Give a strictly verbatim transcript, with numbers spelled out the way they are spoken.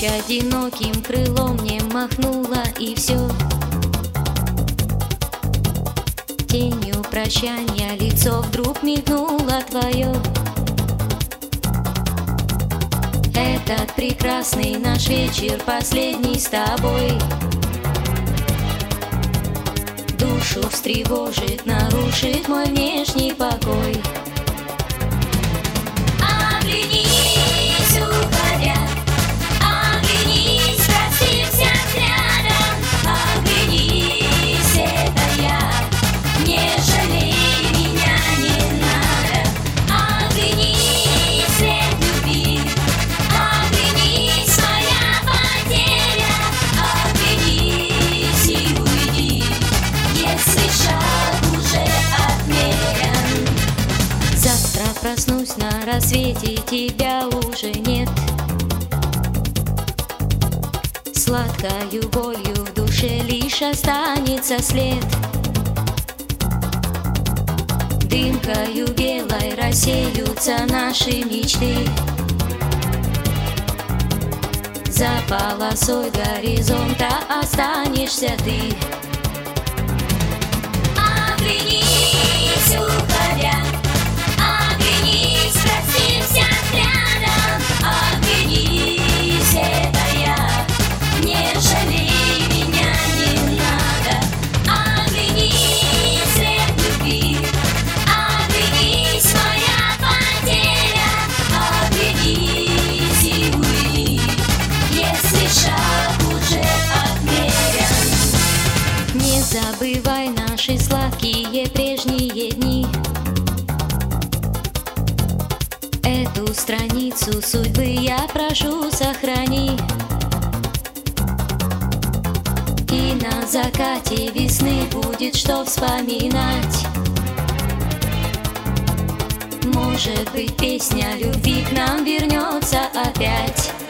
одиноким крылом мне махнула, и все. Тенью прощания лицо вдруг мигнуло твое. Этот прекрасный наш вечер, последний с тобой, душу встревожит, нарушит мой внешний покой. Оглянись, уходя, оглянись, простимся взглядом. Оглянись, это я, не жалей меня, не надо. Оглянись, след любви, оглянись, моя потеря. Оглянись и уйди, если шаг уже отмерен. Завтра проснусь на рассвете, тебя уже нет. Сладкою болью в душе лишь останется след. Дымкою белой рассеются наши мечты. За полосой горизонта останешься ты. Оглянись, уходя, оглянись, простимся взглядом. Оглянись, это я, не жалей меня, не надо. Оглянись, след любви, оглянись, моя потеря. Оглянись и уйди, если шаг уже отмерен. Не забывай наши сладкие прежние дни. Эту страницу судьбы я прошу, сохрани. И на закате весны будет что вспоминать. Может быть, песня любви к нам вернется опять.